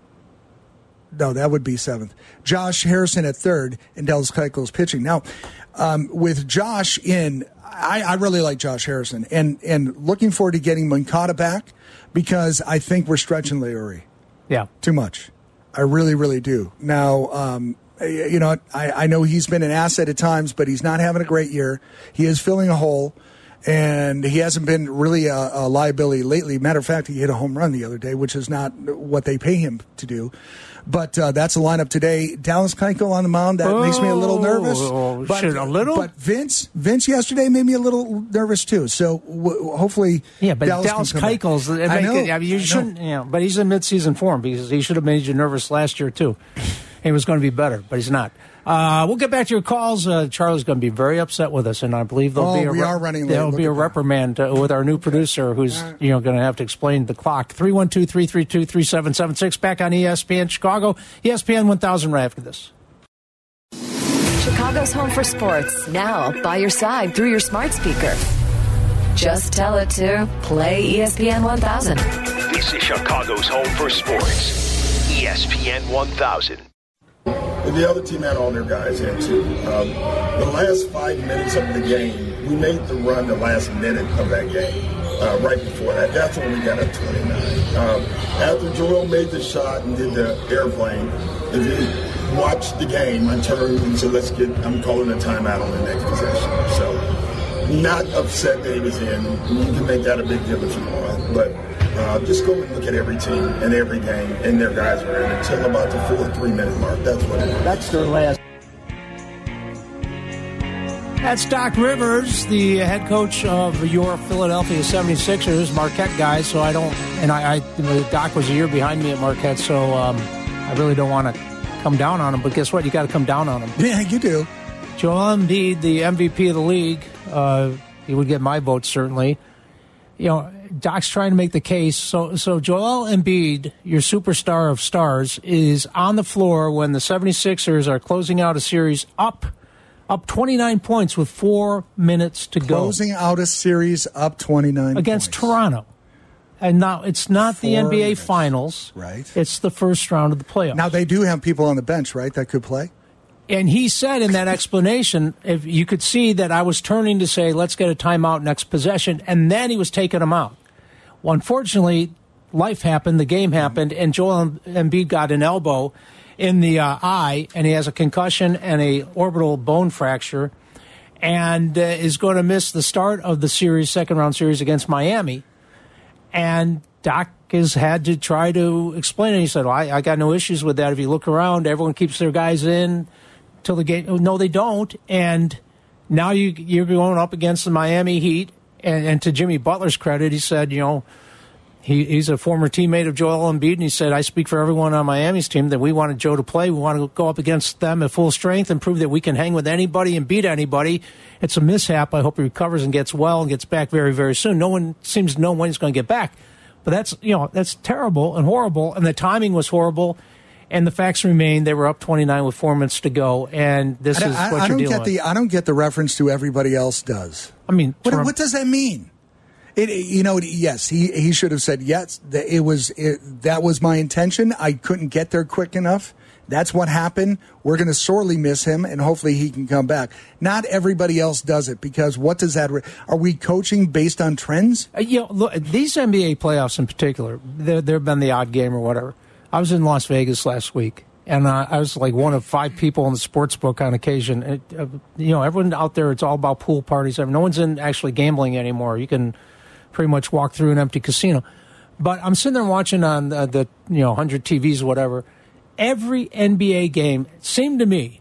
C: no, that would be seventh. Josh Harrison at third, and Dallas Keuchel's pitching. Now, um, with Josh in, I, I really like Josh Harrison, and and looking forward to getting Moncada back because I think we're stretching Leori
B: Yeah.
C: too much. I really, really do. Now, um, you know, I, I know he's been an asset at times, but he's not having a great year. He is filling a hole, and he hasn't been really a, a liability lately. Matter of fact, he hit a home run the other day, which is not what they pay him to do. But uh, that's the lineup today. Dallas Keuchel on the mound. That
B: oh,
C: makes me a little nervous.
B: Oh,
C: but,
B: shit, a little?
C: But Vince, Vince yesterday made me a little nervous too. So w- hopefully,
B: Yeah, but
C: Dallas,
B: Dallas,
C: can come back.
B: Keuchel's. it
C: I
B: make
C: know.
B: it- I mean, you
C: I know.
B: shouldn't. You know, but he's in mid-season form because he should have made you nervous last year too. He was going to be better, but he's not. Uh, we'll get back to your calls. Uh, Charlie's going to be very upset with us, and I believe there'll
C: Oh,
B: be a
C: we are running late.
B: there'll
C: Look
B: be a
C: at that.
B: reprimand uh, with our new producer, who's you know going to have to explain the clock. Three one two three three two three seven seven six. Back on E S P N Chicago, E S P N one thousand right after this.
D: Chicago's home for sports, now by your side through your smart speaker. Just tell it to play E S P N one thousand.
A: This is Chicago's home for sports. E S P N one thousand.
H: The other team had all their guys in too. Um, the last five minutes of the game, we made the run the last minute of that game. Uh, right before that, that's when we got up twenty-nine. Um, after Joel made the shot and did the airplane, if you watched the game, I turned and said, "Let's get." I'm calling a timeout on the next possession. So, not upset that he was in. You can make that a big deal if you want, but. Uh, just go and look at every team and every game, and their guys were in until about the four three-minute mark. That's what it was.
B: That's their last. That's Doc Rivers, the head coach of your Philadelphia seventy-sixers, Marquette guys. So I don't, and I, I Doc was a year behind me at Marquette, so um, I really don't want to come down on him. But guess what? You got to come down on him.
C: Yeah, you do.
B: Joel Embiid, the M V P of the league, uh, he would get my vote certainly. you know, Doc's trying to make the case. So, so Joel Embiid, your superstar of stars, is on the floor when the 76ers are closing out a series up, up twenty-nine points with four minutes to go.
C: Closing out a series up twenty-nine
B: against
C: points.
B: Toronto. And now it's not the
C: Four
B: N B A
C: minutes.
B: Finals.
C: Right.
B: It's the first round of the playoffs.
C: Now, they do have people on the bench, right, that could play?
B: And he said in that explanation, if you could see that I was turning to say, let's get a timeout next possession, and then he was taking them out. Well, unfortunately, life happened, the game happened, and Joel Embiid got an elbow in the uh, eye, and he has a concussion and a orbital bone fracture, and uh, is going to miss the start of the series, second round series against Miami. And Doc has had to try to explain it. He said, well, I, I got no issues with that. If you look around, everyone keeps their guys in till the game. No, they don't. And now you, you're going up against the Miami Heat. And, and to Jimmy Butler's credit, he said, you know, he, he's a former teammate of Joel Embiid. And he said, I speak for everyone on Miami's team that we wanted Joe to play. We want to go up against them at full strength and prove that we can hang with anybody and beat anybody. It's a mishap. I hope he recovers and gets well and gets back very, very soon. No one seems to know when he's going to get back. But that's, you know, that's terrible and horrible. And the timing was horrible. And the facts remain, they were up twenty-nine with four minutes to go, and this
C: I,
B: is
C: I,
B: what
C: I
B: you're
C: don't
B: dealing
C: get the
B: with.
C: I don't get the reference to everybody else does.
B: I mean,
C: what,
B: Trump,
C: what does that mean? It, you know, yes, he he should have said yes. It was it, that was my intention. I couldn't get there quick enough. That's what happened. We're going to sorely miss him, and hopefully he can come back. Not everybody else does it, because what does that? Re- are we coaching based on trends?
B: Uh, you know, look, these N B A playoffs in particular, there have been the odd game or whatever. I was in Las Vegas last week. And uh, I was like one of five people in the sports book on occasion. It, uh, you know, everyone out there, it's all about pool parties. I mean, no one's in actually gambling anymore. You can pretty much walk through an empty casino. But I'm sitting there watching on the, the you know, one hundred T Vs or whatever. Every N B A game, it seemed to me,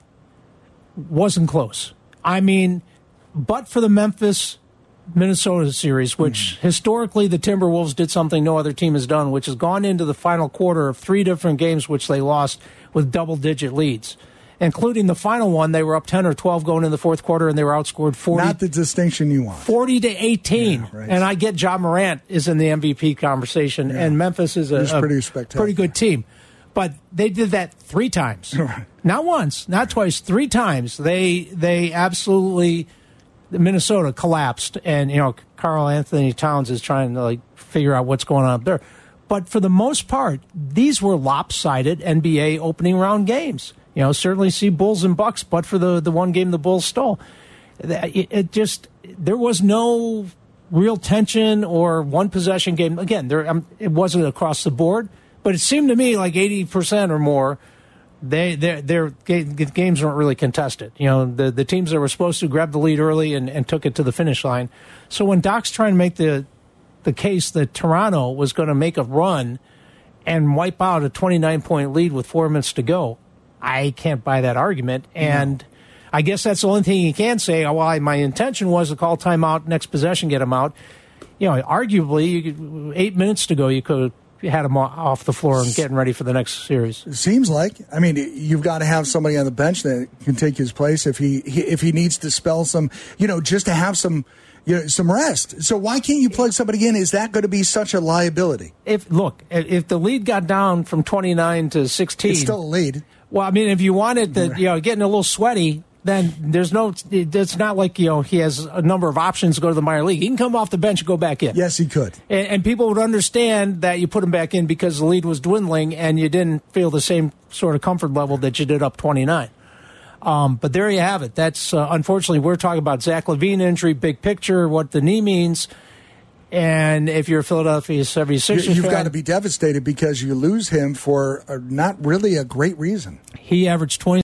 B: wasn't close. I mean, but for the Memphis Minnesota series, which mm. historically the Timberwolves did something no other team has done, which has gone into the final quarter of three different games which they lost with double-digit leads, including the final one. They were up ten or twelve going in the fourth quarter, and they were outscored forty.
C: Not the distinction you want.
B: forty to eighteen.
C: Yeah, right.
B: And I get Ja Morant is in the M V P conversation, yeah. and Memphis is a, a
C: pretty, spectacular.
B: pretty good team. But they did that three times. Not once, not twice, three times. They they absolutely... Minnesota collapsed, and you know Karl Anthony Towns is trying to like figure out what's going on up there. But for the most part, these were lopsided N B A opening round games. You know, certainly see Bulls and Bucks, but for the the one game the Bulls stole, it, it just there was no real tension or one possession game. Again, there um, it wasn't across the board, but it seemed to me like eighty percent or more. They their their games weren't really contested. You know, the the teams that were supposed to grab the lead early and, and took it to the finish line. So when Doc's trying to make the the case that Toronto was going to make a run and wipe out a twenty-nine point lead with four minutes to go, I can't buy that argument. And no. I guess that's the only thing you can say. Well, I, my intention was to call timeout, next possession, get him out. You know, arguably, you could, eight minutes to go, you could. Had him off the floor and getting ready for the next series.
C: It seems like. I mean, you've got to have somebody on the bench that can take his place if he, he if he needs to spell some, you know, just to have some, you know, some rest. So why can't you plug somebody in? Is that going to be such a liability?
B: If look, if the lead got down from twenty-nine to sixteen,
C: it's still a lead.
B: Well, I mean, if you wanted to, you know, getting a little sweaty, then there's no, it's not like, you know, he has a number of options to go to the minor league. He can come off the bench and go back in.
C: Yes, he could.
B: And, and people would understand that you put him back in because the lead was dwindling and you didn't feel the same sort of comfort level that you did up twenty-nine. Um, but there you have it. That's, uh, unfortunately, we're talking about Zach LaVine injury, big picture, what the knee means. And if you're a Philadelphia seventy-sixers
C: You've
B: fan,
C: got to be devastated because you lose him for a, not really a great reason.
B: He averaged twenty